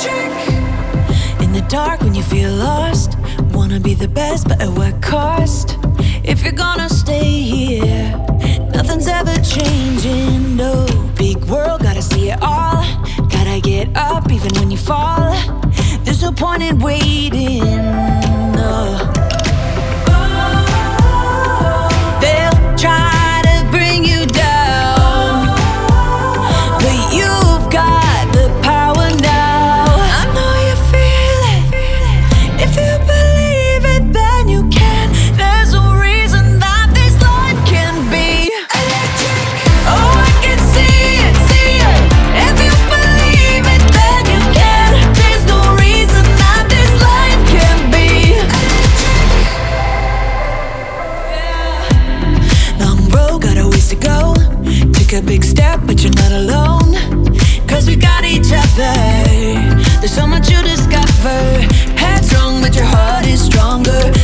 In the dark when you feel lost, wanna be the best, but at what cost? If you're gonna stay here, nothing's ever changing, no. Big world, gotta see it all. Gotta get up even when you fall. There's no point in waiting, no. They'll try to bring you down, but you've got the power now. I know you feel it. If you believe it, then you can. There's no reason that this life can be electric. Oh, I can see it, see it. If you believe it, then you can. There's no reason that this life can be electric. Yeah. Long road, got a ways to go. Take a big step, but you're not alone. 'Cause we got each other. There's so much you discover. Head strong, but your heart is stronger.